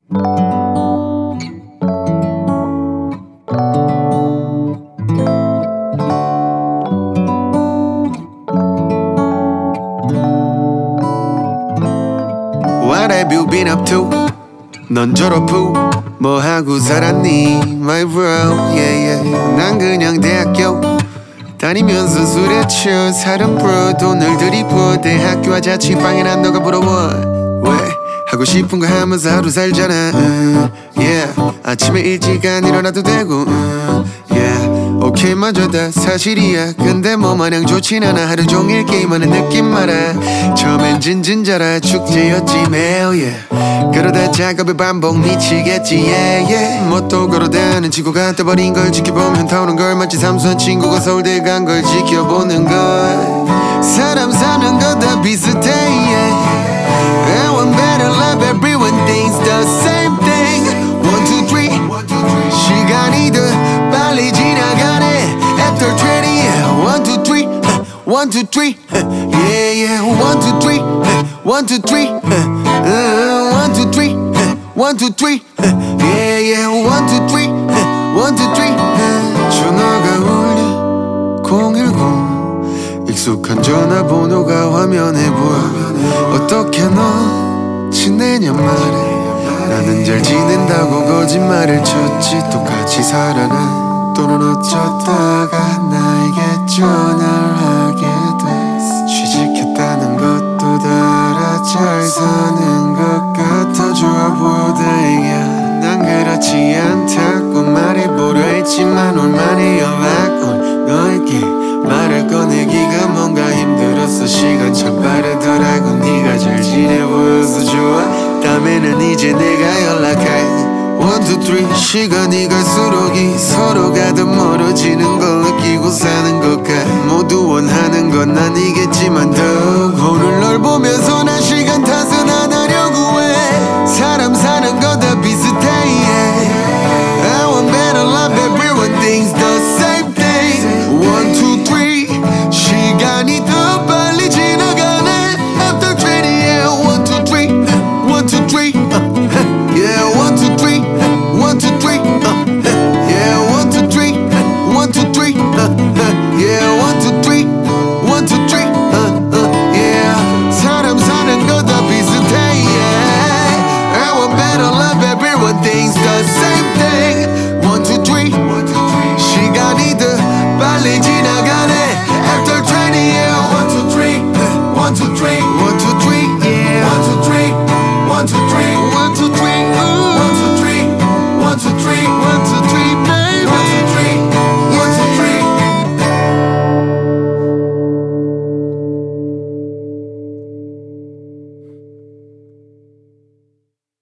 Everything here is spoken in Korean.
What have you been up to? 넌 졸업 후 뭐 하고 살았니? My bro, yeah, yeah. 난 그냥 대학교 다니면서 술에 취해 사는 bro. 돈을 들이부어 대학교와 자취방이란 너가 부러워. 왜? 하고 싶은 거 하면서 하루 살잖아. Yeah. 아침에 일찍 안 일어나도 되고 yeah. 오케이 맞아 다 사실이야. 근데 뭐 마냥 좋진 않아. 하루 종일 게임하는 느낌 말아. 처음엔 진진자라 축제였지 매일 yeah. 그러다 작업의 반복 미치겠지 yeah, yeah. 뭐 또 걸어다는 친구가 떠버린 걸 지켜보면 타오는 걸 마치 삼수한 친구가 서울대 간 걸 지켜보는 걸. 사람 사는 거 다 비슷해 yeah. And one better love everyone thinks the same thing. 1, 2, 3 시간이 더 빨리 지나가네. After 20 1, 2, 3 1, 2, 3 yeah, yeah. 1, 2, 3 1, 2, 3 1, 2, 3 1, 2, 3 yeah, yeah. 1, 2, 3 1, 2, 3 전화가 울려 010 익숙한 전화번호가 화면에 보여. 어떻게 너 지내냐 말해. 나는 잘 지낸다고 거짓말을 쳤지. 똑같이 살아가. 또는 어쩌다가 나에게 전화를 하게 됐어. 취직했다는 것도 달아. 잘 사는 것 같아. 좋아 보여 다행이야. 난 그렇지 않다고 말해보려 했지만 오랜만에 연락 온 너에게 말을 꺼내기가 뭔가 힘들었어. 시간 참 빠르더라고. 네가 잘 지내 보여서 좋아. 다음에는 이제 내가 연락해. 1, 2, 3 시간이 갈수록 서로가 더 멀어지는 걸 느끼고 사는 것 같아. 모두 원하는 건 아니겠지만 더욱 오늘 널 보면서